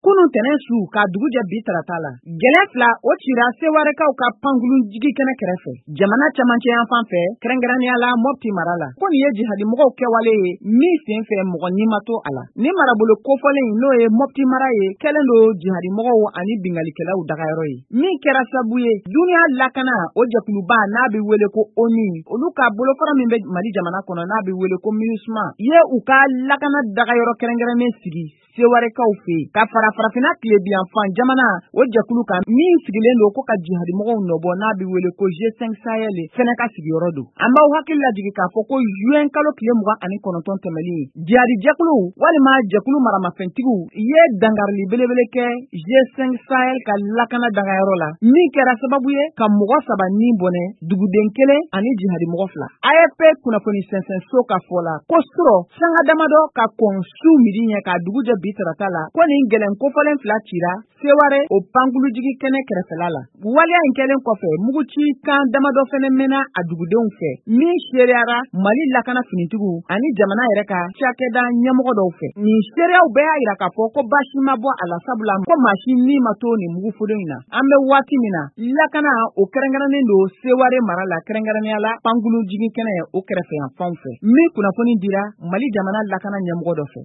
Kunu tɛnɛn su ka dugu jɛ bi tarata la. Gɛlɛya fila o cira Sewarekaw ka pankulu jigi kɛnɛ kɛrɛfɛ. Jamana camancɛ yan fan fɛ, kɛrɛnkɛrɛnnenya la Mopti mara la. Ko nin ye jihadimɔgɔw kɛwale ye min sen fɛ mɔgɔ ɲi ma to a la. Ni marabolo kofɔlen n'o ye Mopti mara ye kɛlen don jihadimɔgɔw ani bingalikɛlaw dagayɔrɔ ye. Min kɛra sababu ye duniya lakana o jɛkuluba n'a bɛ wele ko ONU olu ka bolofara min bɛ Mali jamana kɔnɔ n'a bɛ wele ko MINUSMA ye u ka lakana dagayɔrɔ kɛrɛnkɛrɛnnen sigi Sewarekaw fɛ yen ka fara farafinna tilebiyanfan jamana o jɛkulu kan min sigilen don ko ka jihadimɔgɔw nɔbɔ n'a bɛ wele ko G5 Sahel fɛnɛ ka sigiyɔrɔ don. An b'aw hakili lajigi k'a fɔ ko juin kalo tile 29 tɛmɛlen jihadi jɛkulu walima jɛkulu maramafɛntigiw ye dangarili belebele kɛ G5 Sahel ka lakana dagayɔrɔ la min kɛra sababu ye ka mɔgɔ 3 ni bɔnɛ duguden 1 ani jihadimɔgɔ 2. AFP kunnafoni sɛnsɛn so ka fɔ la ko sɔrɔ sanga damadɔ ka kɔn su midi ɲɛ ka dugu jɛ bi tarata la ko nin gɛlɛn kofɔlen fila cira Seware o pankulu-jigi kɛnɛ kɛrɛfɛla la. Waleya in kɛlen kɔfɛ muguci kan damadɔ fɛnɛ mɛnna a dugudenw fɛ min sereyara Mali lakana finitigiw ani jamana yɛrɛ ka cakɛda ɲɛmɔgɔ dɔw fɛ. Nin seereyaw bɛɛ y'a yira k'a fɔ ko basi ma bɔ a la sabula ko maasi ni ma to nin mugufolen in na. An bɛ waati min na lakana o kɛrɛnkɛrɛnnen don Seware mara la kɛrɛnkɛrɛnnenya la pankulu-jigi kɛnɛ o kɛrɛfɛ yan fanw fɛ. Min kunnafoni dira Mali jamana lakana ɲɛmɔgɔ dɔ fɛ.